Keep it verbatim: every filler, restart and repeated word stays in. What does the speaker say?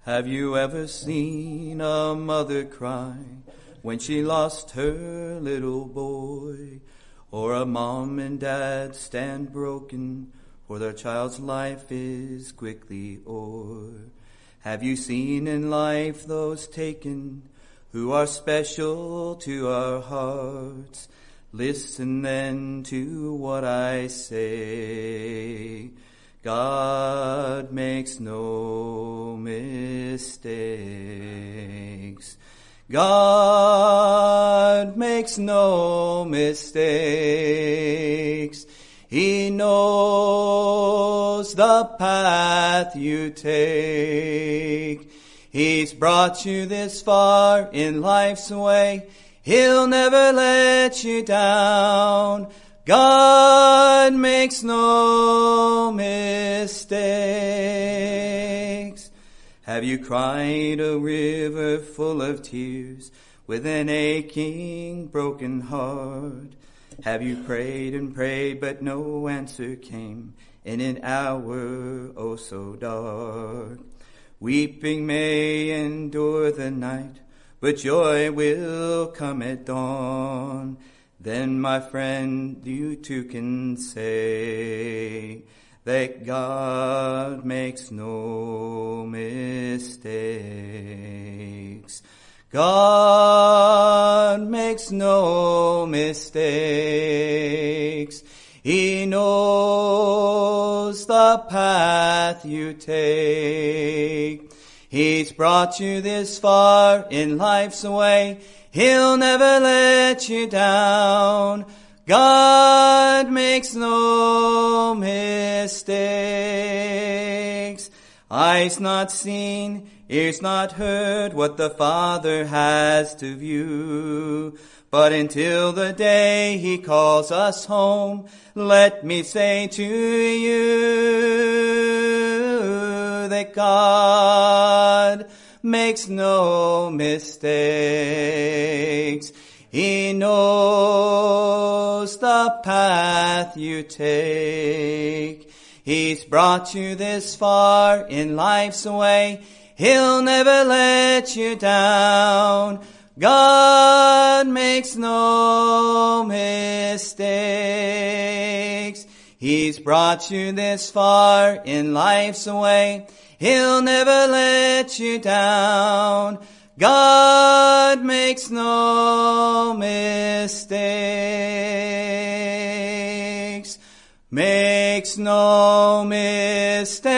Have you ever seen a mother cry when she lost her little boy? Or a mom and dad stand broken, for their child's life is quickly o'er? Have you seen in life those taken who are special to our hearts? Listen then to what I say. God makes no mistakes. God makes no mistakes. He knows the path you take. He's brought you this far in life's way. He'll never let you down. God makes no mistakes. Have you cried a river full of tears with an aching, broken heart? Have you prayed and prayed but no answer came in an hour oh so dark? Weeping may endure the night, but joy will come at dawn. Then, my friend, you too can say that God makes no mistakes. God makes no mistakes. He knows the path you take. He's brought you this far in life's way. He'll never let you down. God makes no mistakes. Eyes not seen, ears not heard what the Father has to view. But until the day He calls us home, let me say to you that God makes no mistakes. He knows the path you take. He's brought you this far in life's way. He'll never let you down. God makes no mistakes. He's brought you this far in life's way. He'll never let you down. God makes no mistakes. Makes no mistakes.